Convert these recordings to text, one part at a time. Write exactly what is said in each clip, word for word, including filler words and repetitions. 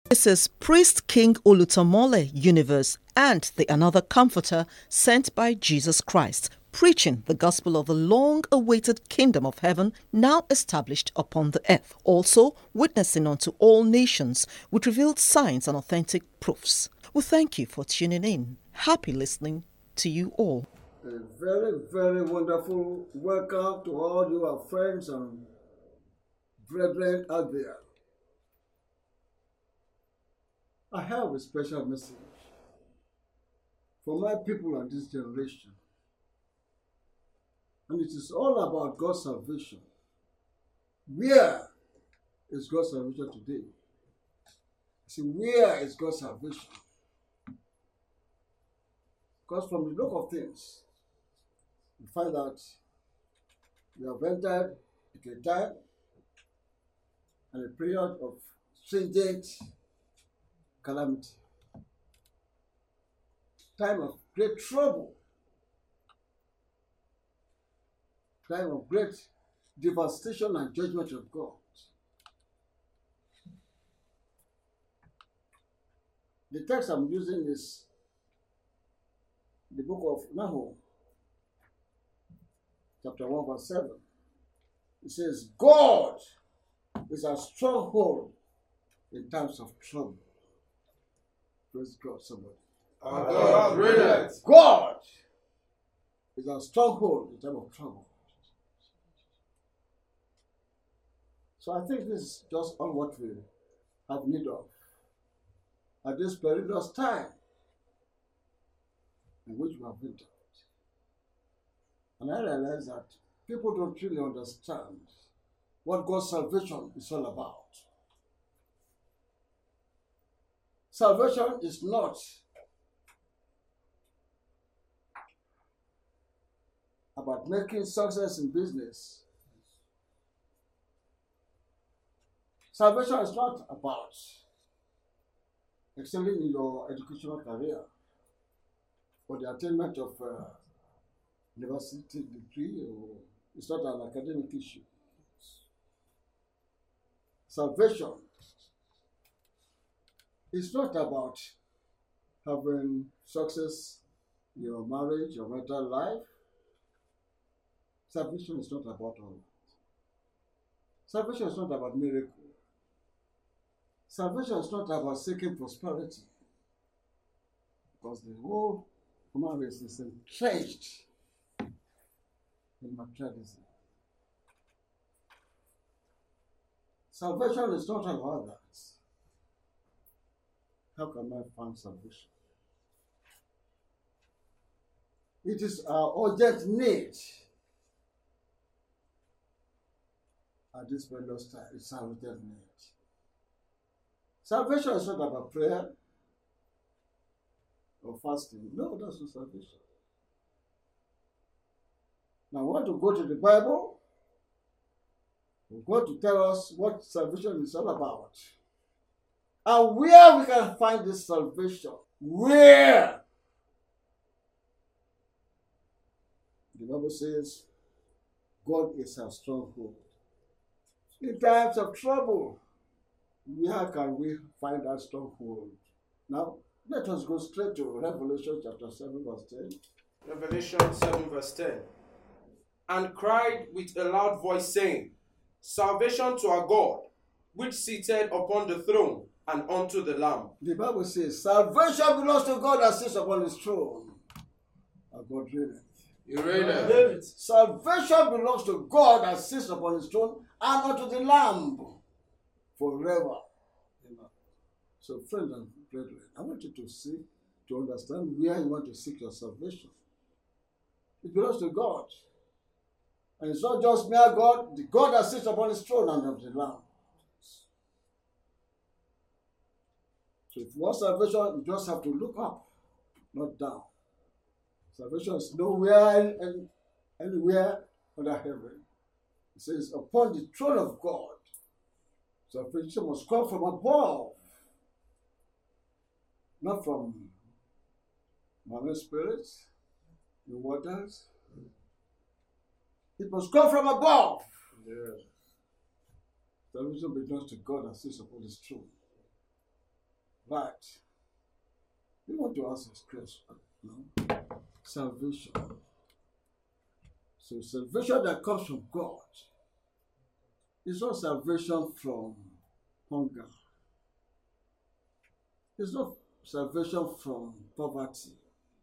This is Priest King Olutomole Universe and the Another Comforter sent by Jesus Christ, preaching the gospel of the long-awaited kingdom of heaven now established upon the earth, also witnessing unto all nations with revealed signs and authentic proofs. We thank you for tuning in. Happy listening to you all. A very, very wonderful welcome to all your friends and brethren out there. I have a special message for my people and this generation. And it is all about God's salvation. Where is God's salvation today? See, where is God's salvation? Because from the look of things, you find that we have entered into a time and a period of stringent calamity, time of great trouble, time of great devastation and judgment of God. The text I'm using is the book of Nahum, chapter one, verse seven. It says, God is a stronghold in times of trouble. Praise God, somebody. Our God reigneth. God is a stronghold in time of trouble. So I think this is just all what we have need of at this perilous time in which we have entered. And I realize that people don't really understand what God's salvation is all about. Salvation is not about making success in business. Salvation is not about excelling in your educational career or the attainment of a university degree, or it's not an academic issue. Salvation is not about having success in your marriage, your marital life. Salvation is not about all that. Salvation is not about miracle. Salvation is not about seeking prosperity, because the whole human race is entrenched in materialism. Salvation is not about that. How can I find salvation? It is our urgent need at this perilous time. It's our urgent need. Salvation is not about prayer or fasting. No, that's not salvation. Now, I want to go to the Bible. We're going to tell us what salvation is all about. And where we can find this salvation. Where? The Bible says, God is our stronghold. In times of trouble, where can we find that stronghold? Now, let us go straight to Revelation chapter seven, verse ten. Revelation seven, verse ten. And cried with a loud voice, saying, Salvation to our God, which sitteth upon the throne, and unto the Lamb. The Bible says, salvation belongs to God that sits upon his throne. Our God reigneth. He reigneth. Salvation belongs to God that sits upon his throne, and unto the Lamb forever. Amen. So, friends and brethren, I want you to see, to understand where you want to seek your salvation. It belongs to God. And it's not just mere God, the God that sits upon his throne and of the Lamb. So if you want salvation, you just have to look up, not down. Salvation is nowhere any, anywhere under heaven. It says, upon the throne of God. Salvation must come from above, not from marine spirits, the waters. It must come from above. Yes. Salvation belongs to God that sits upon his throne. But we want to ask this question, you know? Salvation. So salvation that comes from God is not salvation from hunger. It's not salvation from poverty.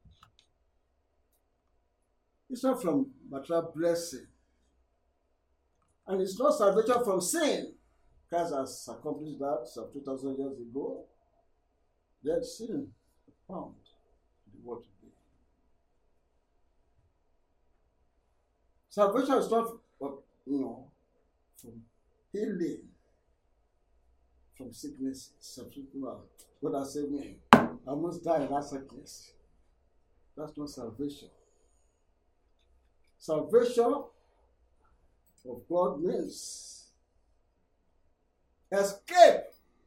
It's not from material blessing. And it's not salvation from sin. Christ has accomplished that some two thousand years ago. Then sin found in the world today. Salvation is not, you know, from healing, from sickness. Some people, God has saved me. I almost died in that sickness. That's not salvation. Salvation of God means escape.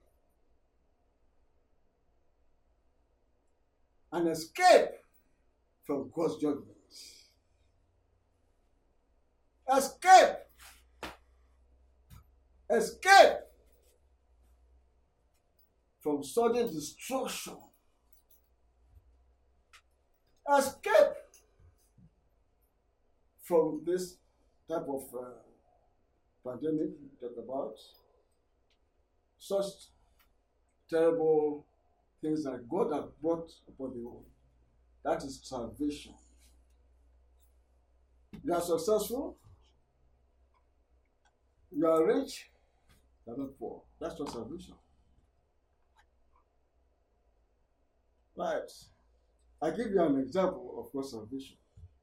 An escape from God's judgment. Escape. Escape from sudden destruction. Escape from this type of uh, pandemic we talk about. Such terrible things that God has brought upon the world. That is salvation. You are successful. You are rich. You are not poor. That's not salvation. Right. I give you an example of God's salvation.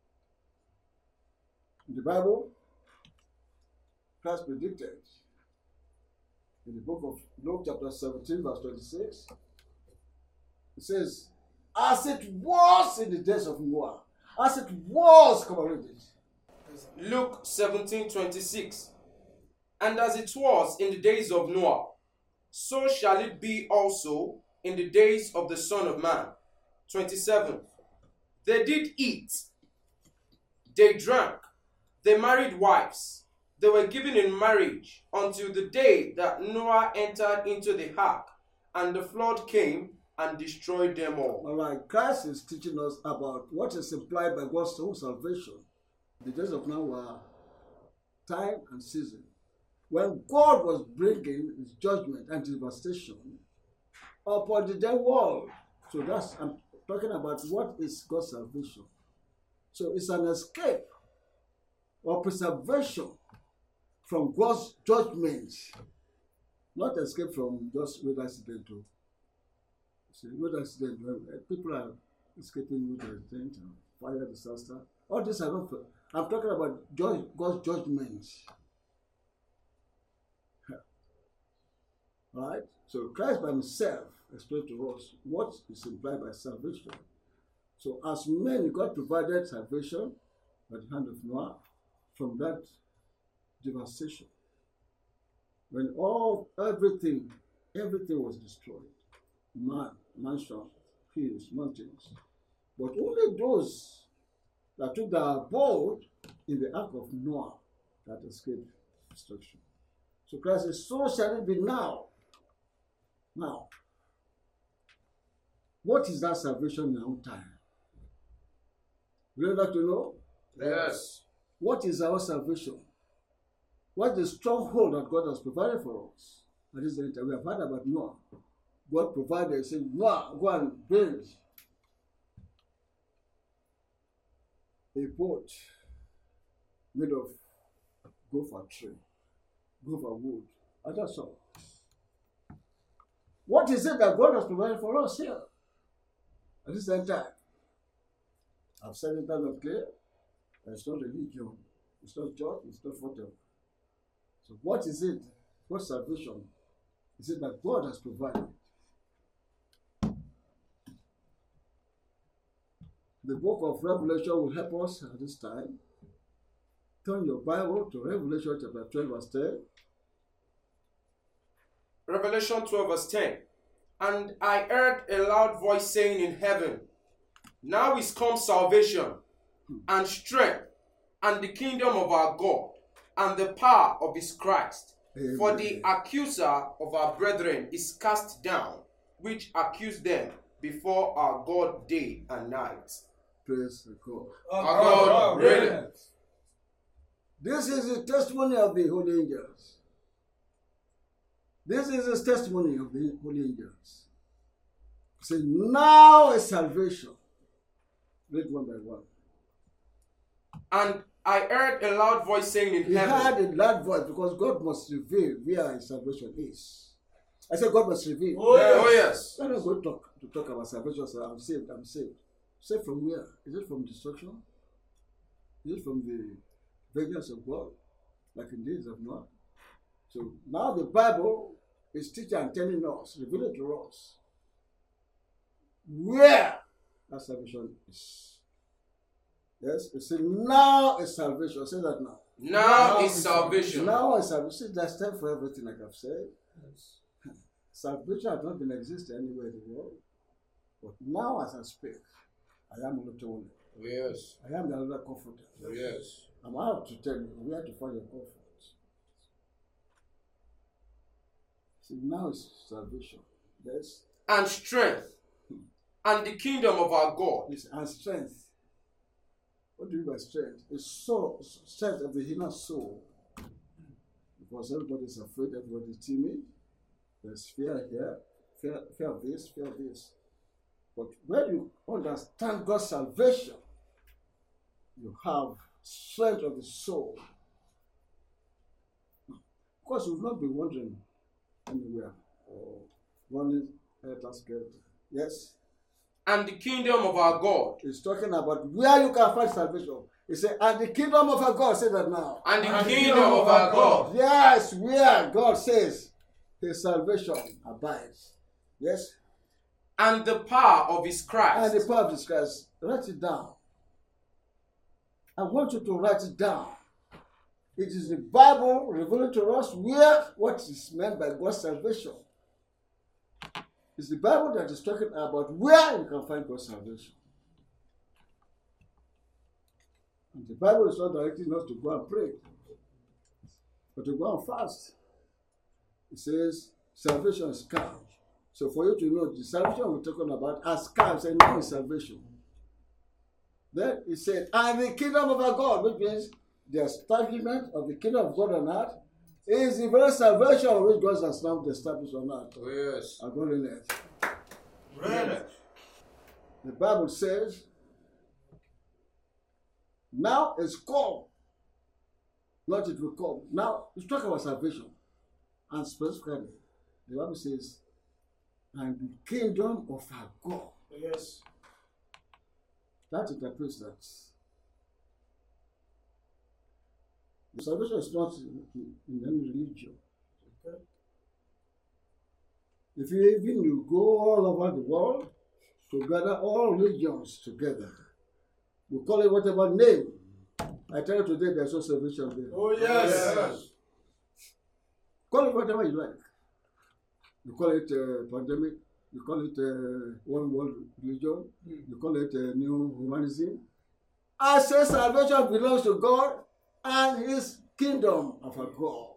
In the Bible, Christ predicted in the book of Luke chapter seventeen verse twenty-six, it says, as it was in the days of Noah, as it was, come on, read it. Luke seventeen twenty-six. And as it was in the days of Noah, so shall it be also in the days of the Son of Man. twenty-seven. They did eat, they drank, they married wives, they were given in marriage until the day that Noah entered into the ark, and the flood came and destroyed them all. All right, Christ is teaching us about what is implied by God's own salvation. The days of now were time and season when God was bringing his judgment and devastation upon the dead world. So that's, I'm talking about what is God's salvation. So it's an escape or preservation from God's judgment, not escape from just road accident. See, road accident, people are escaping road accident, fire disaster. All this are not. I'm talking about judge, God's judgment. Right? So Christ by himself explained to us what is implied by salvation. So as men, God provided salvation by the hand of Noah from that devastation. When all, everything, everything was destroyed. Man, mansions, hills, mountains. But only those that took their abode in the ark of Noah that escaped destruction. So Christ says, so shall it be now. Now, what is that salvation in our own time? Would you like to know? Yes. What is our salvation? What is the stronghold that God has provided for us? That is the we have heard about Noah. God provided, saying, Noah, go and build a boat made of gopher tree, gopher wood. And that's all. What is it that God has provided for us here at this time? I've said it down and clear. It's not religion. It's not church. It's not whatever. So what is it? What salvation is it that God has provided? The book of Revelation will help us at this time. Turn your Bible to Revelation chapter twelve verse ten. Revelation twelve verse ten. And I heard a loud voice saying in heaven, now is come salvation and strength and the kingdom of our God and the power of his Christ. Amen. For the accuser of our brethren is cast down, which accuse them before our God day and night. Praise God. Our God reigneth. This is the testimony of the holy angels. This is the testimony of the holy angels. Say, now is salvation. Read one by one. And I heard a loud voice saying in He heaven. had a loud voice because God must reveal where his salvation is. I said God must reveal. Oh yes. Oh, yes. I'm not going to talk, to talk about salvation. So I'm saved. I'm saved. Saved from where? Is it from destruction? Is it from the vengeance of God? Like in days of Noah? So now the Bible is teaching and telling us, revealing to us, where that salvation is. Yes, it says now is salvation. Say that now. Now, now is salvation. Now is salvation. There's time for everything, like I've said. Yes. Salvation has not been existing anywhere in the world. But now as I speak, I am Oluwatewole. Yes. I am the other comforter. Yes. I'm out to tell you where to find your comfort. See, now is salvation. Yes. And strength. And the kingdom of our God. Yes, and strength. What do you mean by strength? It's so strength of the inner soul. Because everybody is afraid, everybody is timid. There's fear here, fear, fear of this, fear of this. But when you understand God's salvation, you have strength of the soul. Of course, you've not been wandering anywhere or running at us. Yes? And the kingdom of our God. He's talking about where you can find salvation. He said, and the kingdom of our God. Say that now. And the and kingdom, kingdom of our God. Yes, where God says his salvation abides. Yes? And the power of his Christ. And the power of his Christ. Write it down. I want you to write it down. It is the Bible revealing to us where what is meant by God's salvation. It's the Bible that is talking about where you can find God's salvation. And the Bible is not directing us to go and pray, but to go and fast. It says salvation is calm. So for you to know the salvation we're talking about as calm, and now is salvation. Then it said, and the kingdom of our God, which means the establishment of the kingdom of God on earth, is the very salvation which God has now established on earth. Oh, yes. And God in earth. Right. The Bible says, now is come. Not it will come. Now, it's talking about salvation. And specifically, the Bible says, and the kingdom of our God. Yes. That interprets that. The salvation is not in, in any religion. Okay. If you even you go all over the world to gather all religions together, you call it whatever name. I tell you today, there's no salvation there. Oh yes. yes. Call it whatever you like. You call it uh, pandemic. You call it uh, one world religion. Mm. You call it uh, new humanism. I say salvation belongs to God and his kingdom of our God.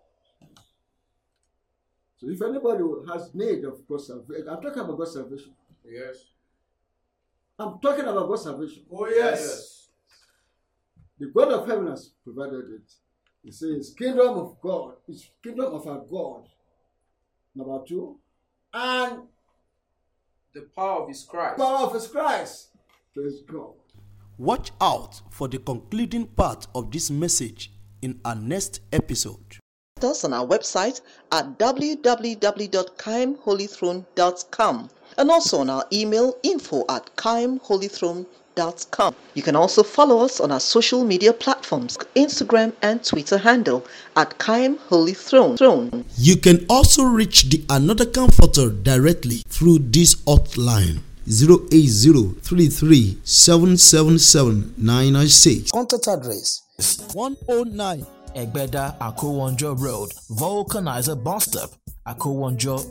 So if anybody has need of God's salvation, I'm talking about God's salvation. Yes. I'm talking about God's salvation. Oh yes. yes. The God of heaven has provided it. He says, kingdom of God, it's kingdom of our God. Number two. And the power of his Christ. Power of his Christ. Praise God. Watch out for the concluding part of this message in our next episode. Us on our website at w w w dot kaim holy throne dot com and also on our email info at kaim holy throne dot com. You can also follow us on our social media platforms, Instagram and Twitter handle at Kaim Holy Throne. Throne. You can also reach the Another Comforter directly through this hotline zero eight zero three three seven seven seven nine nine six. Contact address one oh nine Egbeda Akowonjo Road, Vulcanizer Bus Stop, Akowonjo,